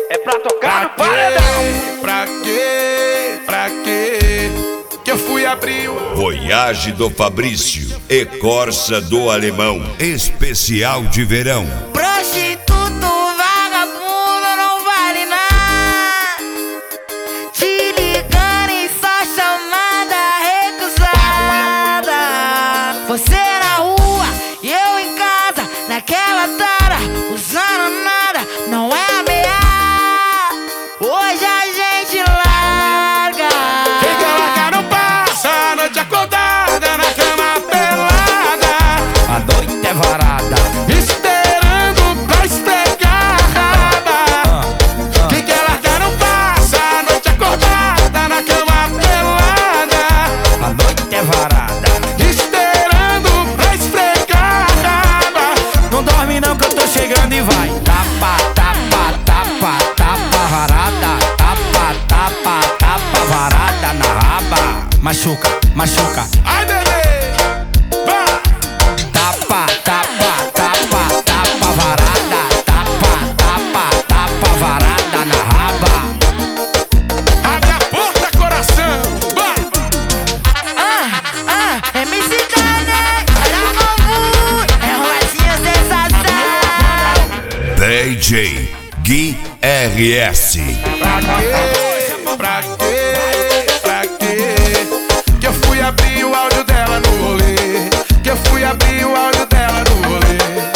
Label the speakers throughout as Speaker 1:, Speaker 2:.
Speaker 1: É pra tocar no paredão.
Speaker 2: Pra quê? Que eu fui abrir o
Speaker 3: Voyage do Fabrício e Corsa do Alemão, especial de verão.
Speaker 4: Prostituto, vagabundo, não vale nada. Te ligando e só chamada recusada. Você na rua e eu em casa, naquela tara, usando nada, não é ameaça. Hoje a gente larga.
Speaker 2: quem quer largar não passa a noite acordada na cama pelada.
Speaker 1: A noite é varada.
Speaker 2: Esperando pra esfregar a raba. Quem quer largar não passa a noite acordada na cama pelada.
Speaker 1: A noite é varada.
Speaker 2: Esperando pra esfregar a raba.
Speaker 1: Não dorme não que eu tô chegando e vai. Tapa, tapa, tapa, tapa varada. Tapa, tapa, tapa varada na raba. Machuca, machuca.
Speaker 2: Ai, bebê, vai.
Speaker 1: Tapa, tapa, tapa, tapa varada. Tapa, tapa, tapa varada na raba.
Speaker 2: Abre a porta, coração, vai.
Speaker 4: MC Dane, olha como é rosinha sensação.
Speaker 3: DJ Gui RS.
Speaker 2: Pra quê? Que eu fui abrir o áudio dela no rolê. Que eu fui abrir o áudio dela no rolê.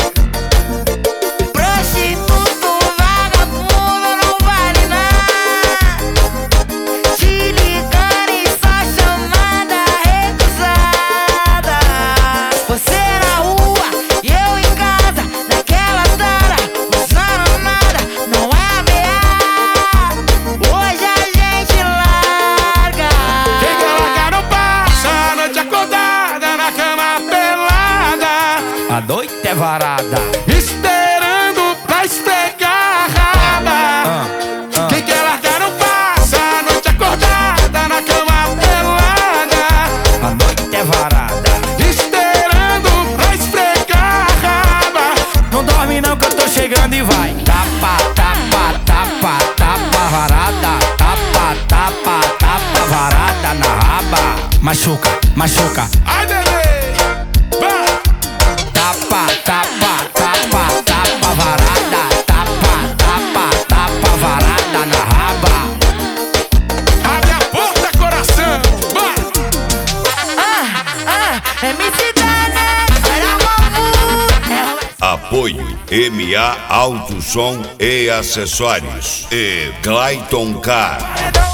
Speaker 4: Prostituto, vagabundo, não vale nada. Te ligando e só chamada recusada. Você na rua e eu em casa, naquela tara, usando nada, não é ameaça. Hoje a gente larga.
Speaker 2: Quem quer largar não passa a noite acordada na cama pelada.
Speaker 1: A noite é varada.
Speaker 2: Esperando pra esfregar a raba. Quem quer largar não passa a noite acordada na cama pelada.
Speaker 1: A noite é varada.
Speaker 2: Esperando pra esfregar a raba.
Speaker 1: Não dorme não que eu tô chegando e vai. Tapa, tapa, tapa, tapa varada. Tapa, tapa, tapa varada na raba. Machuca, machuca.
Speaker 2: Ai, bebê, vai.
Speaker 1: Tapa, tapa, tapa, tapa varada. Tapa, tapa, tapa varada na raba.
Speaker 2: Abre a porta, coração, vai.
Speaker 4: MC Dane, olha como é rosinha.
Speaker 3: Apoio MA Alto Som e Acessórios e Clayton Car.